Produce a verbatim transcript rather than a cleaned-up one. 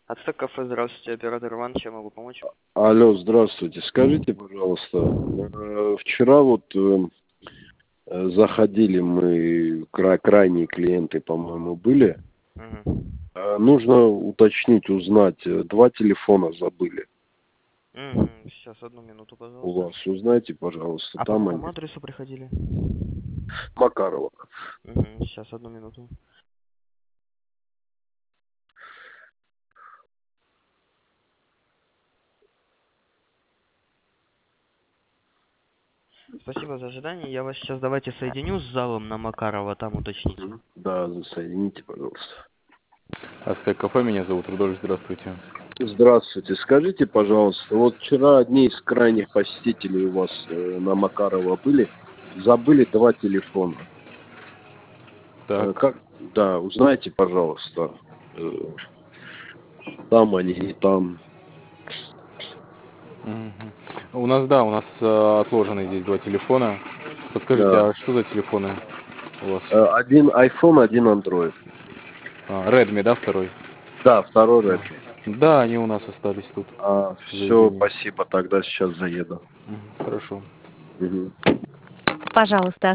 Ацтек кафе, здравствуйте, оператор Иван, чем могу помочь? Алло, здравствуйте. Скажите, пожалуйста, э, вчера вот э, э, заходили мы, кра- крайние клиенты, по-моему, были. Угу. Э, Нужно уточнить, узнать, э, два телефона забыли Угу. Сейчас, одну минуту, у пожалуйста. вас. Узнайте, пожалуйста, А по там они. какому адресу приходили? Макарова. Угу. Сейчас, одну минуту. Спасибо за ожидание. Я вас сейчас давайте соединю с залом на Макарова, там уточните. Мгм. Да, соедините, пожалуйста. Ацтек кафе, меня зовут Рудольф, здравствуйте. Здравствуйте. Скажите, пожалуйста, вот вчера одни из крайних посетителей у вас э, на Макарова были, забыли два телефона. Э, Так. Как? Да, узнайте, пожалуйста. э, Там они, не там. Мгм. У нас, да, у нас э, отложены здесь два телефона. Подскажите, Да. а что за телефоны у вас? Э, Один iPhone, один Android. А, Redmi, да, второй? Да, второй А. Redmi. Да, они у нас остались тут А, в все, заведении. спасибо, тогда сейчас заеду. Мгм. Хорошо. Мгм. Пожалуйста,